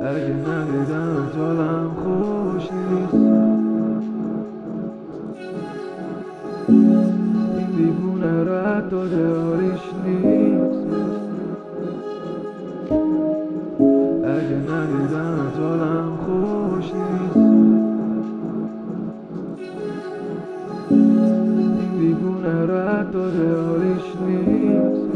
اگه ندیدم حالم خوش نیست. این دیوونه رد داده حالیش نیست. اگه ندیدم حالم خوش نیست. این دیوونه رد داده حالیش نیست.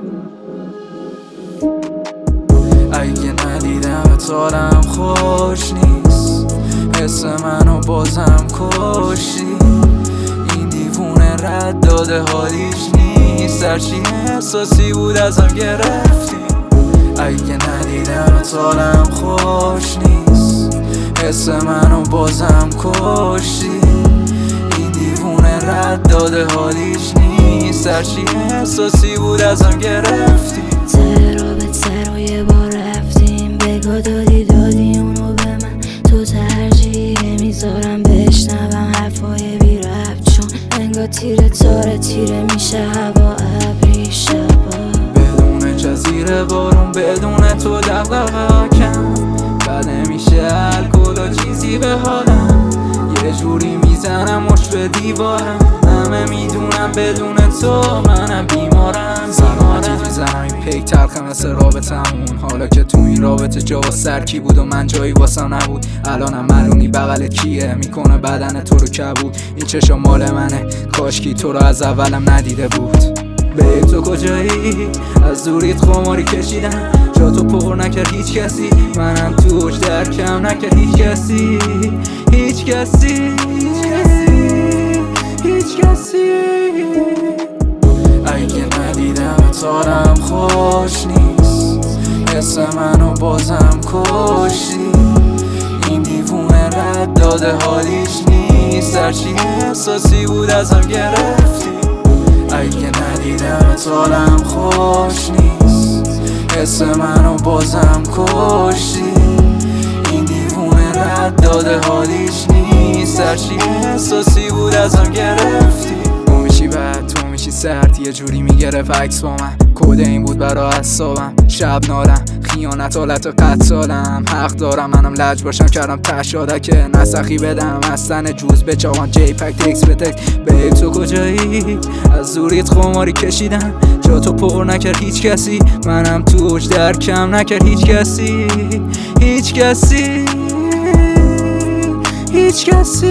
اگه ندیدم حالم خوش نیست. حس منو بازم کشتی. این دیوونه رد داده حالیش نیست. هرچی احساسی بود ازم گرفتی. اگه ندیدم حالم خوش نیست. حس منو بازم کشتی. این دیوونه رد داده حالیش نیست. هرچی احساسی بود ازم گرفتی. رابطه رو یه بار رفتیم، بگاه دادی اونو به من. تو ترجیحه میذارم بشنوم حرفای بی ربط، چون انگار تیره میشه هوا ابری شبا. بدون جزیره بارون، بدون تو دغدغه کم. بعد نمیشه الکل و چیزی به حالم. یه جوری میزنم مش به دیوارم. همه میدونم بدون تو منم بیمارم. سلامتی میزنم این پیک تلخه مثل رابطمون. حالا که تو این رابطه جا و سر کی بود و من جایی واسم نبود. الانم معلومی بغلت کیه میکنه بدن تو رو کبود. این چشم مال منه، کاشکی تو رو از اولم ندیده بود. به تو کجایی؟ از دوریت خماری کشیدم. جا تو پر نکرد هیچ کسی. منم توش درکم نکرد هیچ کسی. هیچ کسی هیچ کسی. اگه ندیدم حالم خوش نیست. حس منو بازم کشتی. این دیوونه رد داده حالیش نیست. هرچی احساسی بود ازم گرفتی. اگه ندیدم حالم خوش نیست. حس منو بازم کشتی. این دیوونه رد داده حالیش نیست. هرچی احساسی بود ازم گرفتی. تو میشی بعد تو میشی سرد، یه جوری میگرفت عکس با من. کد این بود برا اعصابم. شب نالم خیانت حالت قتالم. حق دارم منم لج باشم، کردم تشاده که نسخی بدم. از تن جوز به چاوان جی پک تکس به تکس. به تو کجایی؟ از دوریت خماری کشیدم. جا تو پر نکرد هیچ کسی. منم توش درکم نکرد هیچ کسی. هیچ کسی هیچ کسی.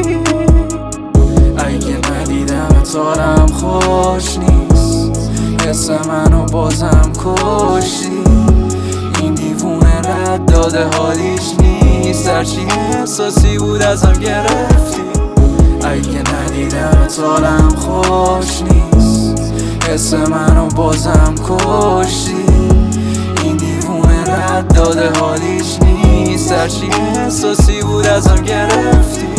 اگه ندیدم حالم خوش نیست. حس منو بازم کشتی. این دیوونه رد داده حالیش نیست. هرچی احساسی بود ازم گرفتی. اگه ندیدم حالم خوش نیست. حس منو بازم کشتی. این دیوونه رد داده حالیش نیست. هرچی احساسی بود ازم گرفتی.